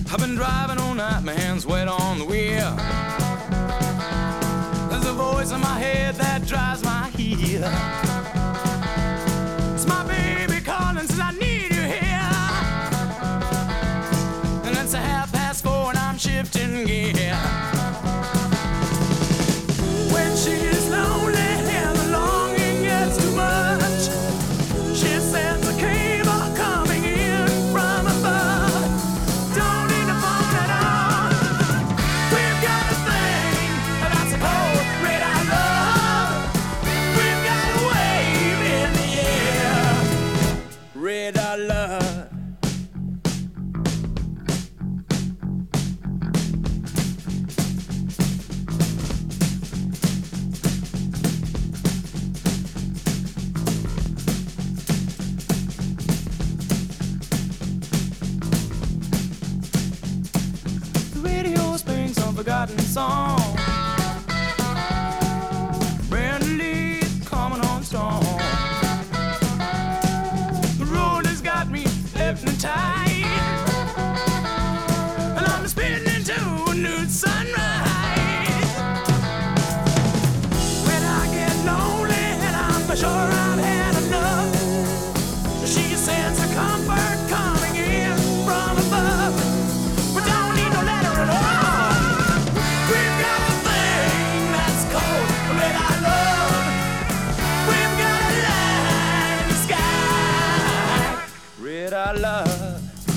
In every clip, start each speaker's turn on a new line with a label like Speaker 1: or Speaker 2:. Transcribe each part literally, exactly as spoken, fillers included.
Speaker 1: I've been driving all night, my hands wet on the wheel. There's a voice in my head that drives my heel. It's my baby calling, says I need you here. And it's a half past four and I'm shifting gear. When she's lonely and the longing gets too much, she sends a cable coming in from above. Don't need a phone at all. We've got a thing that's a cold red I love. We've got a wave in the air. Red I love. Forgotten song. Brand new leaf coming on strong. The road has got me hypnotized, and I'm spinning into a new sunrise. When I get lonely and I'm for sure I've had enough, she sends a comfort coming in from above. We don't need no letter at all. I love.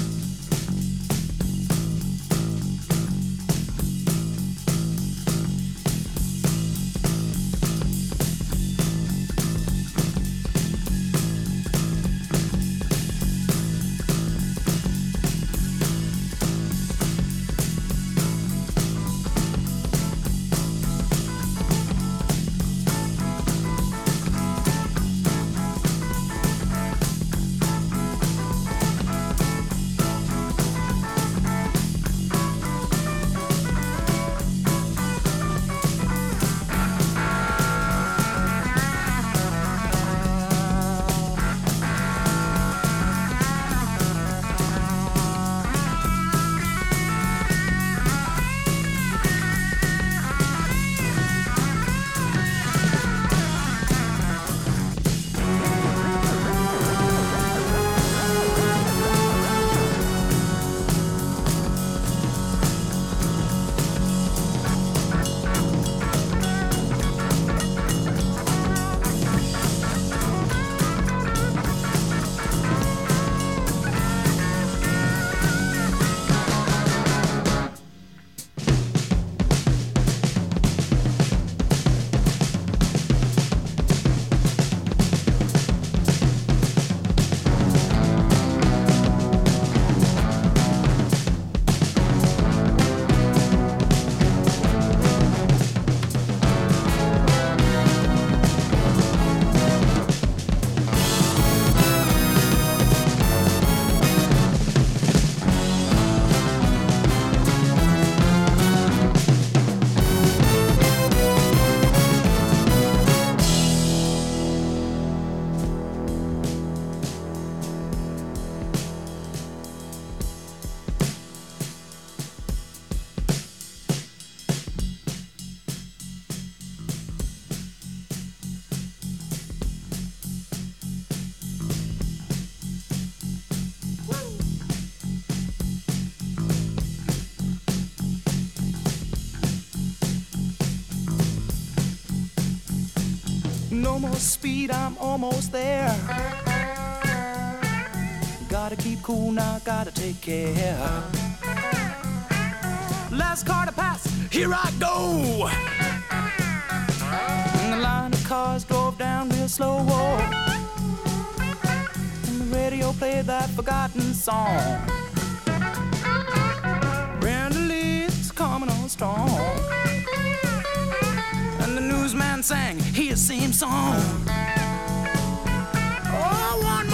Speaker 1: No more speed, I'm almost there. Gotta keep cool now, gotta take care. Last car to pass, here I go. And the line of cars drove down real slow. And the radio played that forgotten song. Brenda Lee's coming on strong. And the newsman sang his same song. Oh, one